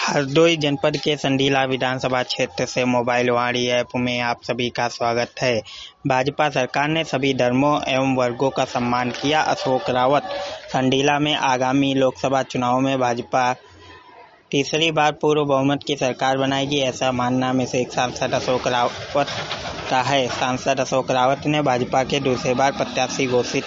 हरदोई जनपद के संडीला विधानसभा क्षेत्र से मोबाइल वाणी ऐप में आप सभी का स्वागत है। भाजपा सरकार ने सभी धर्मों एवं वर्गों का सम्मान किया। अशोक रावत। संडीला में आगामी लोकसभा चुनाव में भाजपा तीसरी बार पूर्ण बहुमत की सरकार बनाएगी, ऐसा मानना में से एक सांसद अशोक रावत का है। सांसद अशोक रावत ने भाजपा के दूसरी बार प्रत्याशी घोषित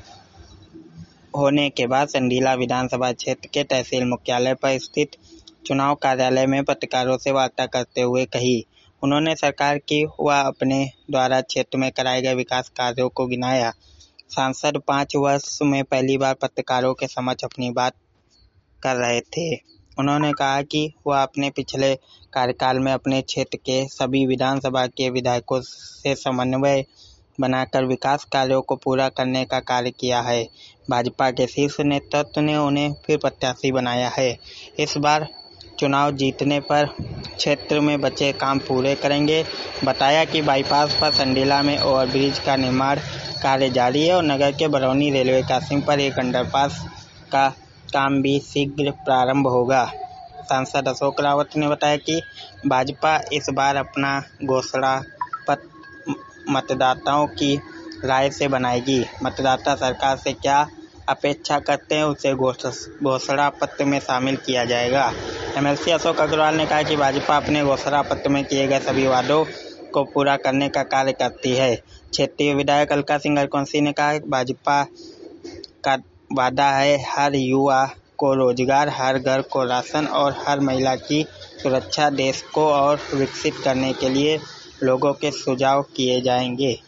होने के बाद संडीला विधानसभा क्षेत्र के तहसील मुख्यालय पर स्थित चुनाव कार्यालय में पत्रकारों से वार्ता करते हुए कही। उन्होंने सरकार की व अपने द्वारा क्षेत्र में कराए गए विकास कार्यों को गिनाया। सांसद 5 वर्ष में पहली बार पत्रकारों के समक्ष अपनी बात कर रहे थे। उन्होंने कहा कि वह अपने पिछले कार्यकाल में अपने क्षेत्र के सभी विधानसभा के विधायकों से समन्वय बनाकर विकास कार्यों को पूरा करने का कार्य किया है। भाजपा के शीर्ष नेतृत्व ने उन्हें फिर प्रत्याशी बनाया है। इस बार चुनाव जीतने पर क्षेत्र में बचे काम पूरे करेंगे। बताया कि बाईपास पर संडीला में ओवरब्रिज का निर्माण कार्य जारी है और नगर के बरौनी रेलवे क्रॉसिंग पर एक अंडरपास का काम भी शीघ्र प्रारंभ होगा। सांसद अशोक रावत ने बताया कि भाजपा इस बार अपना घोषणा पत्र मतदाताओं की राय से बनाएगी। मतदाता सरकार से क्या अपेक्षा करते हैं उसे घोषणा पत्र में शामिल किया जाएगा। एमएलसी अशोक अग्रवाल ने कहा कि भाजपा अपने घोषणा पत्र में किए गए सभी वादों को पूरा करने का कार्य करती है। क्षेत्रीय विधायक अलका सिंह हरकौंसी ने कहा कि भाजपा का वादा है हर युवा को रोजगार, हर घर को राशन और हर महिला की सुरक्षा। देश को और विकसित करने के लिए लोगों के सुझाव किए जाएंगे।